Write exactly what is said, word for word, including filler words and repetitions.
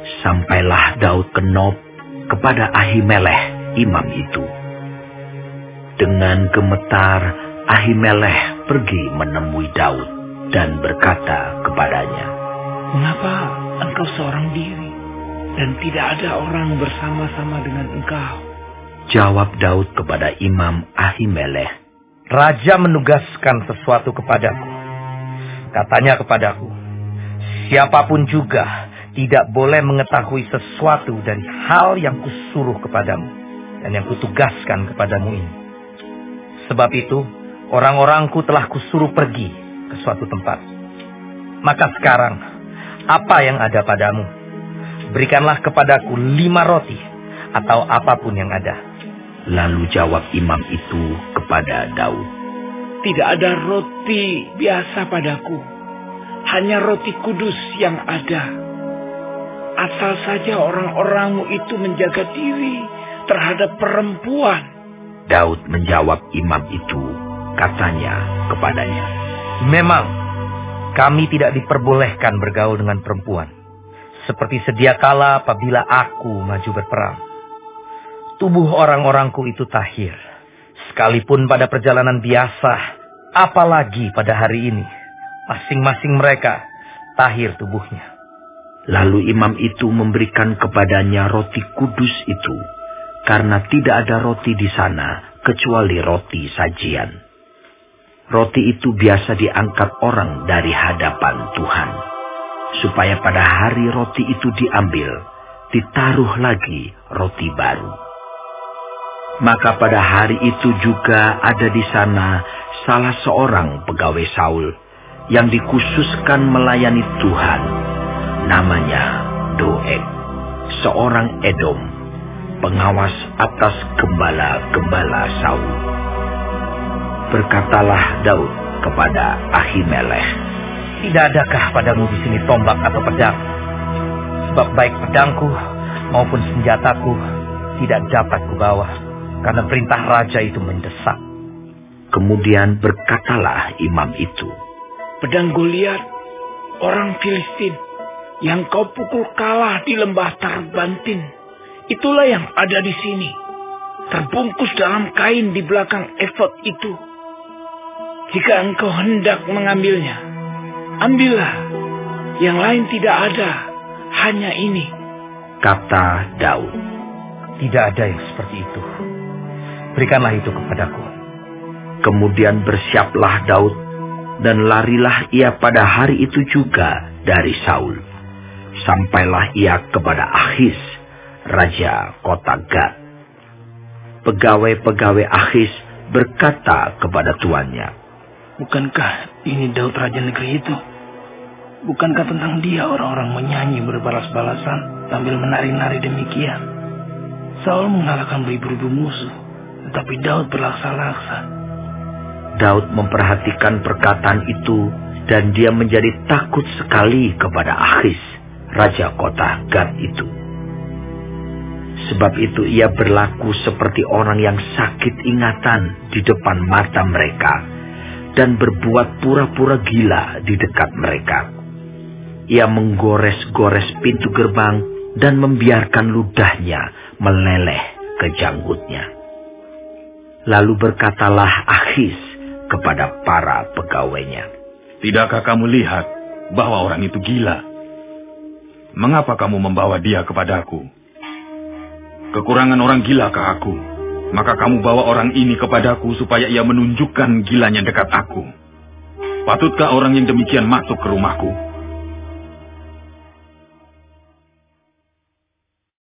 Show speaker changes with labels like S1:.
S1: Sampailah Daud ke Nob kepada Ahimelech imam itu. Dengan gemetar Ahimelech pergi menemui Daud dan berkata kepadanya,
S2: "Mengapa engkau seorang diri dan tidak ada orang bersama-sama dengan engkau?"
S1: Jawab Daud kepada imam Ahimelech,
S3: "Raja menugaskan sesuatu kepadaku. Katanya kepadaku, siapapun juga tidak boleh mengetahui sesuatu dari hal yang kusuruh kepadamu dan yang kutugaskan kepadamu ini. Sebab itu, orang-orangku telah kusuruh pergi ke suatu tempat. Maka sekarang, apa yang ada padamu? Berikanlah kepadaku lima roti atau apapun yang ada."
S1: Lalu jawab imam itu kepada Daud,
S2: "Tidak ada roti biasa padaku, hanya roti kudus yang ada. Asal saja orang-orangmu itu menjaga diri terhadap perempuan."
S1: Daud menjawab imam itu, katanya kepadanya,
S3: "Memang kami tidak diperbolehkan bergaul dengan perempuan, seperti sedia kala apabila aku maju berperang. Tubuh orang-orangku itu tahir, sekalipun pada perjalanan biasa, apalagi pada hari ini, masing-masing mereka tahir tubuhnya."
S1: Lalu imam itu memberikan kepadanya roti kudus itu, karena tidak ada roti di sana kecuali roti sajian. Roti itu biasa diangkat orang dari hadapan Tuhan, supaya pada hari roti itu diambil, ditaruh lagi roti baru. Maka pada hari itu juga ada di sana salah seorang pegawai Saul yang dikhususkan melayani Tuhan. Namanya Doeg, seorang Edom, pengawas atas gembala-gembala Saul. Berkatalah Daud kepada Ahimelech,
S3: "Tidak adakah padamu di sini tombak atau pedang? Sebab baik pedangku maupun senjataku tidak dapat kubawa, karena perintah raja itu mendesak."
S1: Kemudian berkatalah imam itu,
S2: "Pedang Goliat, orang Filistin, yang kau pukul kalah di lembah Tarbantin, itulah yang ada di sini, terbungkus dalam kain di belakang efod itu. Jika engkau hendak mengambilnya, ambillah. Yang lain tidak ada, hanya ini."
S1: Kata Daud,
S3: "Tidak ada yang seperti itu. Berikanlah itu kepadaku."
S1: Kemudian bersiaplah Daud, dan larilah ia pada hari itu juga dari Saul. Sampailah ia kepada Achis, raja kota Gat. Pegawai-pegawai Achis berkata kepada tuannya,
S2: "Bukankah ini Daud raja negeri itu? Bukankah tentang dia orang-orang menyanyi berbalas-balasan sambil menari-nari demikian? Saul mengalahkan beribu-ribu musuh, tetapi Daud berlaksa-laksa."
S1: Daud memperhatikan perkataan itu, dan dia menjadi takut sekali kepada Achis, raja kota Gat itu. Sebab itu ia berlaku seperti orang yang sakit ingatan di depan mata mereka, dan berbuat pura-pura gila di dekat mereka. Ia menggores-gores pintu gerbang dan membiarkan ludahnya meleleh ke janggutnya. Lalu berkatalah Achis kepada para pegawainya,
S4: "Tidakkah kamu lihat bahwa orang itu gila? Mengapa kamu membawa dia kepadaku? Kekurangan orang gilakah aku? Maka kamu bawa orang ini kepadaku supaya ia menunjukkan gilanya dekat aku. Patutkah orang yang demikian masuk ke rumahku?"